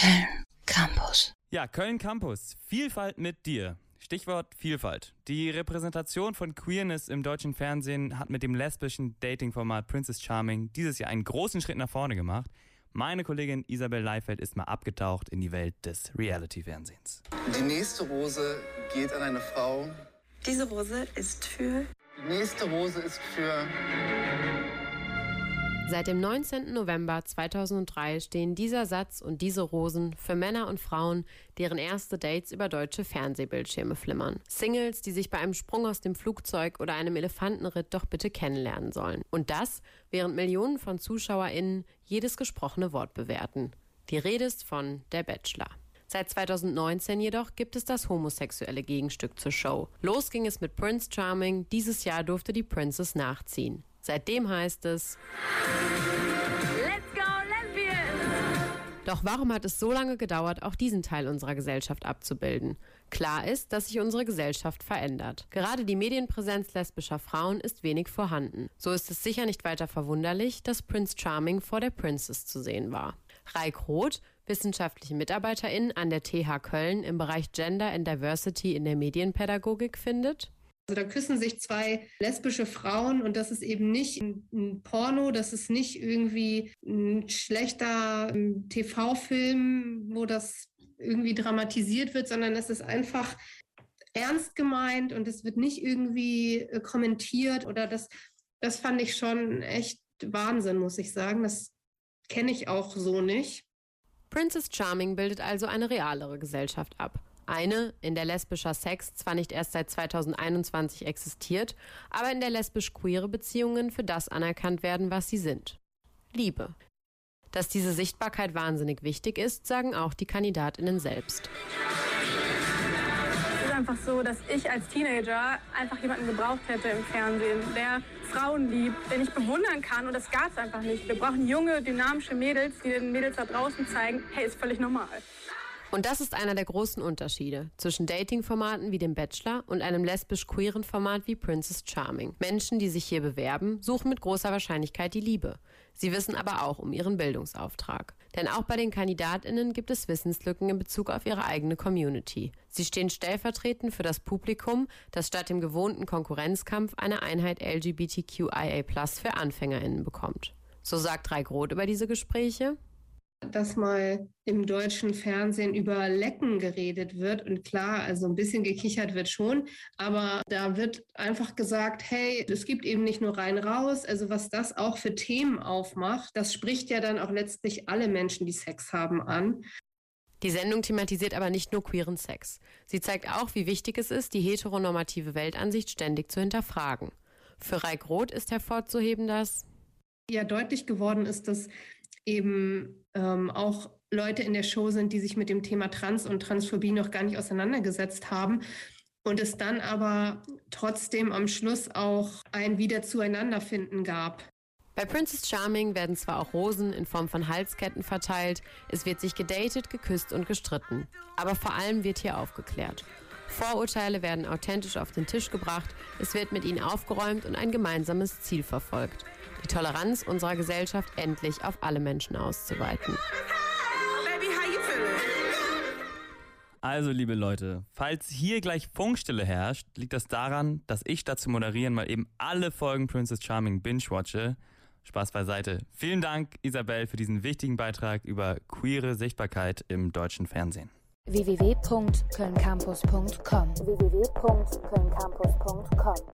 Köln Campus. Ja, Köln Campus. Vielfalt mit dir. Stichwort Vielfalt. Die Repräsentation von Queerness im deutschen Fernsehen hat mit dem lesbischen Dating-Format Princess Charming dieses Jahr einen großen Schritt nach vorne gemacht. Meine Kollegin Isabel Leifeld ist mal abgetaucht in die Welt des Reality-Fernsehens. Die nächste Rose geht an eine Frau. Diese Rose ist für... Die nächste Rose ist für... Seit dem 19. November 2003 stehen dieser Satz und diese Rosen für Männer und Frauen, deren erste Dates über deutsche Fernsehbildschirme flimmern. Singles, die sich bei einem Sprung aus dem Flugzeug oder einem Elefantenritt doch bitte kennenlernen sollen. Und das, während Millionen von ZuschauerInnen jedes gesprochene Wort bewerten. Die Rede ist von Der Bachelor. Seit 2019 jedoch gibt es das homosexuelle Gegenstück zur Show. Los ging es mit Prince Charming, dieses Jahr durfte die Princess nachziehen. Seitdem heißt es Let's go, Lesbians! Doch warum hat es so lange gedauert, auch diesen Teil unserer Gesellschaft abzubilden? Klar ist, dass sich unsere Gesellschaft verändert. Gerade die Medienpräsenz lesbischer Frauen ist wenig vorhanden. So ist es sicher nicht weiter verwunderlich, dass Prince Charming vor der Princess zu sehen war. Raik Roth, wissenschaftliche Mitarbeiterin an der TH Köln im Bereich Gender and Diversity in der Medienpädagogik, findet: Also da küssen sich zwei lesbische Frauen und das ist eben nicht ein Porno, das ist nicht irgendwie ein schlechter TV-Film, wo das irgendwie dramatisiert wird, sondern es ist einfach ernst gemeint und es wird nicht irgendwie kommentiert oder das fand ich schon echt Wahnsinn, muss ich sagen. Das kenne ich auch so nicht. Princess Charming bildet also eine realere Gesellschaft ab. Eine, in der lesbischer Sex zwar nicht erst seit 2021 existiert, aber in der lesbisch-queere Beziehungen für das anerkannt werden, was sie sind: Liebe. Dass diese Sichtbarkeit wahnsinnig wichtig ist, sagen auch die KandidatInnen selbst. Es ist einfach so, dass ich als Teenager einfach jemanden gebraucht hätte im Fernsehen, der Frauen liebt, den ich bewundern kann, und das gab es einfach nicht. Wir brauchen junge, dynamische Mädels, die den Mädels da draußen zeigen, hey, ist völlig normal. Und das ist einer der großen Unterschiede zwischen Dating-Formaten wie dem Bachelor und einem lesbisch-queeren Format wie Princess Charming. Menschen, die sich hier bewerben, suchen mit großer Wahrscheinlichkeit die Liebe. Sie wissen aber auch um ihren Bildungsauftrag. Denn auch bei den KandidatInnen gibt es Wissenslücken in Bezug auf ihre eigene Community. Sie stehen stellvertretend für das Publikum, das statt dem gewohnten Konkurrenzkampf eine Einheit LGBTQIA+ für AnfängerInnen bekommt. So sagt Raik Roth über diese Gespräche: Dass mal im deutschen Fernsehen über Lecken geredet wird. Und klar, also ein bisschen gekichert wird schon, aber da wird einfach gesagt, hey, es gibt eben nicht nur rein raus, also was das auch für Themen aufmacht, das spricht ja dann auch letztlich alle Menschen, die Sex haben, an. Die Sendung thematisiert aber nicht nur queeren Sex. Sie zeigt auch, wie wichtig es ist, die heteronormative Weltansicht ständig zu hinterfragen. Für Raik Roth ist hervorzuheben, dass ja deutlich geworden ist, dass eben auch Leute in der Show sind, die sich mit dem Thema Trans und Transphobie noch gar nicht auseinandergesetzt haben und es dann aber trotzdem am Schluss auch ein Wieder-Zueinander-Finden gab. Bei Princess Charming werden zwar auch Rosen in Form von Halsketten verteilt, es wird sich gedatet, geküsst und gestritten. Aber vor allem wird hier aufgeklärt. Vorurteile werden authentisch auf den Tisch gebracht, es wird mit ihnen aufgeräumt und ein gemeinsames Ziel verfolgt: die Toleranz unserer Gesellschaft endlich auf alle Menschen auszuweiten. Also, liebe Leute, falls hier gleich Funkstille herrscht, liegt das daran, dass ich statt zu moderieren mal eben alle Folgen Princess Charming binge-watche. Spaß beiseite. Vielen Dank, Isabel, für diesen wichtigen Beitrag über queere Sichtbarkeit im deutschen Fernsehen. www.kölncampus.com